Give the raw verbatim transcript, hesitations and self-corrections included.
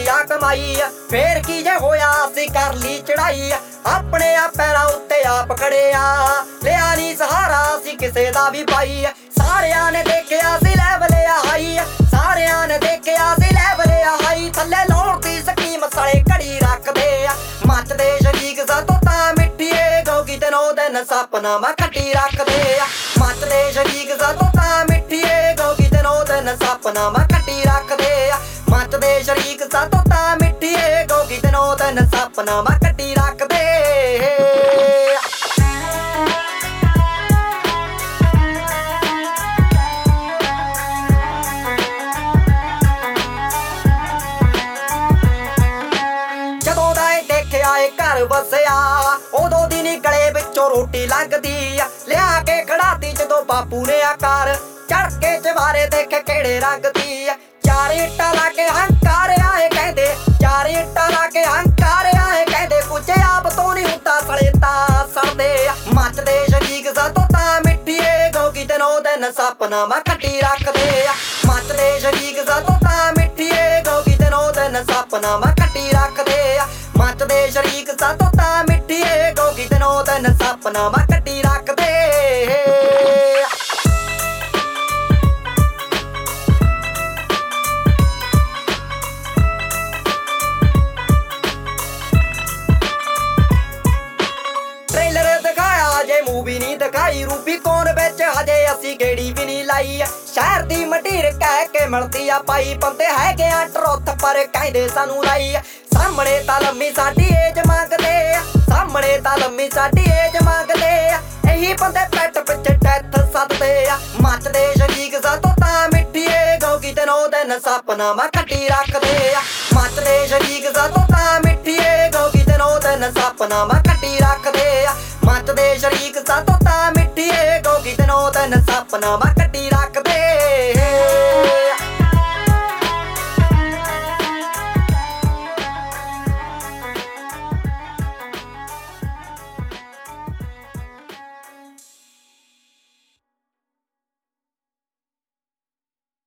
रुपया कमाई फिर की जे होया असी कर ली चढ़ाई अपने आ पैरां उत्ते आप खड़े आ लिया नी सहारा असी किसे दा भी पाई सारियां ने देखिया सी लेवल हाई सारियां ने देखिया सी लेवल हाई थल्ले लाउण दी स्कीम साले घड़ी रखदे मचदे शरीक सातों तां मिट्ठीए गोगी ते नौ दिन सपना मैं कट्टी रखदे मचदे शरीक सातों तां मिट्ठीए गोगी ते नौ दिन सपना मैं कट्टी रखदे मचदे शरीक सातों तां मिट्ठीए गोगी ते नौ दिन सपना मैं कट्टी रखदे घर वसिया उदों दी नी गले विचों रोटी लंघदी लिया के खड़ाती जदों बापू ने आकार चढ़ के चवारे देखे केड़े रंग दी चार इट्टां ला के हंकार आए कहंदे चार इट्टां ला के हंकार आए कहंदे कुछ आप तो नहीं हुंदा सड़े तां सड़दे मचदे शरीक सातों तां मिट्ठीए गोगी ते नौ दिन सपना मैं कट्टी रखदे मचदे शरीक सातों तां मिट्ठीए गोगी ते नौ दिन सपना मैं कट्टी रखदे मचदे शरीक सातों तां मिट्ठीए गोगी ते नौ दिन सपना मैं कट्टी रखदे ट्रेलर दिखाया जे मूवी नहीं दिखाई रूबी कौन बिच हजे असी गेड़ी भी नहीं लाई शहर दी मटीर कह के मिलती आ पाई पंते है गया ट्रोथ पर कहदे सानू लाई सामने तां लम्मी साडी एज मंगदे सामने तां लम्मी साडी एज मंगदे एही बंदे पैट पिछ डैथ सददे मचदे शरीक सातों तां मिट्ठीए गोगी ते नौ दिन सपना मैं कट्टी रखदे मचदे शरीक सातों तां मिट्ठीए गोगी ते नौ दिन सपना मैं कट्टी रखदे मचदे शरीक सातों तां मिट्ठीए गोगी ते नौ दिन सपना मैं कट्टी रखदे